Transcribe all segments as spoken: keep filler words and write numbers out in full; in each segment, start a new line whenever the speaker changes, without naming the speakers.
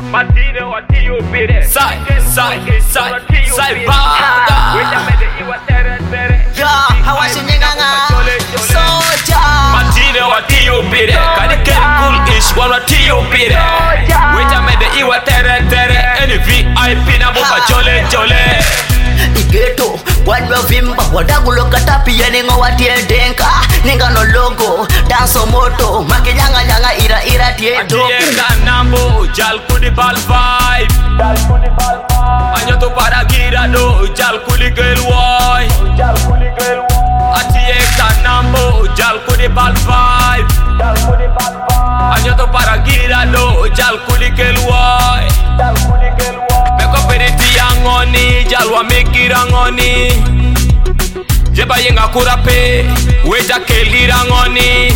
Matine wati upire.
Sai, sai, sai, sai baga.
Weta mede iwa tere tere.
Ya, hawashi nyinganga. Soja.
Matine wati upire. Kani ken cool ish wan wati upire. Weta mede iwa tere tere. Any V I P na buka jole jole.
Igeto, wadwa vimba, wadagulo katapi ya ningo watie denka. Ninga no logo, danso moto, maki nyanga nyanga ira ira tieto.
Atieka nambo, jal kudi bal vibe.
Jal kuli bal vibe.
Anyoto para gira do, jal kuli girl boy.
Jal kuli girl boy.
Atieka nambo, jal kudi bal vibe.
Jal kuli bal vibe.
Anyoto para gira do, jal kuli girl boy.
Jal kuli girl boy.
Meko periti yangoni, jal wa mekira ngoni. Jeba yenga kurape, weja kelira ngoni.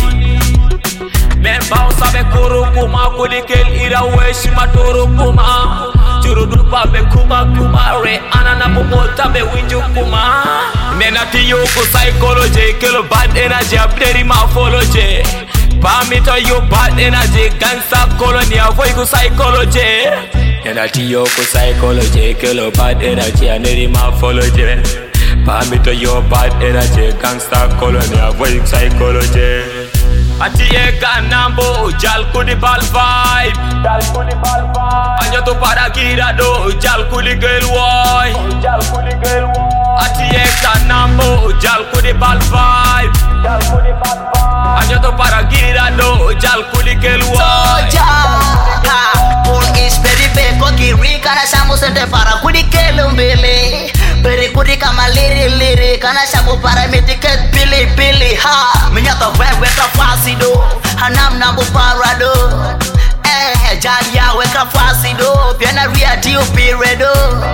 Memba usabe kurukuma, kulikel ira weshi maturukuma. Churudupa be kuma kuma re, anana bumota be winju kuma. Nena tiyoko psychology, kilo bad energy, abderi morphology. Pamito yo bad energy, gangsta colony, avoid ku psychology. Nena tiyoko psychology, kilo bad energy, aneri morphology. Pamito yo bad energy, gangsta colony, avoid psychology. Atieka nambo, jal kudi bal vibe.
Jal kuli bal vibe.
Anyoto para gira do, jal kuli girl boy.
Jal kuli girl boy.
Atieka nambo, jal kudi bal vibe.
Jal kuli bal vibe.
Anyoto para gira do, jal kuli girl boy.
Soja. Ha, un is peri beko kiri kana shamu sente para kudi kelumbili. Peri kudi kama liri liri kana shamu para mitiket pili pili. Ha, minyata vibe weka fasido, hanam nambu parado. Eh, jalia weka fasido, piana ria tiu piredo.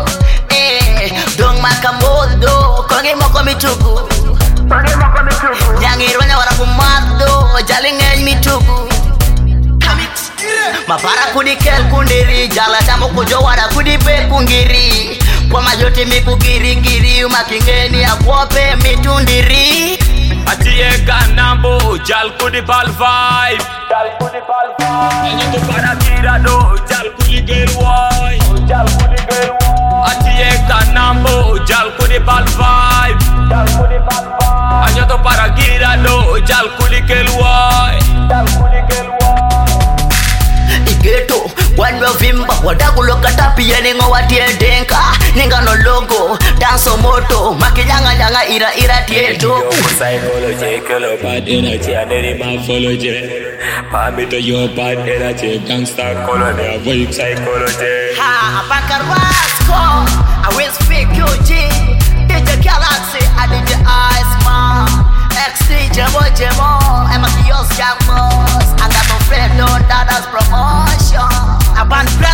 Eh, dong makamodo, kongi moko mitugu.
Pagi mako mitugu.
Nyangirwanya warakumado, jalingeny mitugu. Mapara kudikel kundiri, jala chambo kujo wada kudipe kungiri. Kwa majote miku giri giri, umakingeni ya kuope mitundiri.
Atieka nambo, jal kudi bal vibe.
Jal kuli bal vibe.
Anyoto para gira do, jal kuli girl boy.
Jal kuli girl boy.
Atieka nambo, jal kudi bal vibe.
Jal kuli bal vibe.
Anyoto para gira do, jal kuli girl boy.
Jal kuli girl boy.
Igeto, wadwa vimba, wadagulo katapi ya ningo watie denka. Ninga no logo, danso moto, maki nyanga nyanga ira ira tieto.
Psychology, kilo bad energy, aneri morphology. Pamito yo bad energy, gangsta colony, avoid psychology.
Ha, Bankarwasco, I will speak U G. D J Galaxy, I D J Iceman. X D Jemo Jemo, I'm a Kios Young Boss. I got no friend, no dada's promotion. I want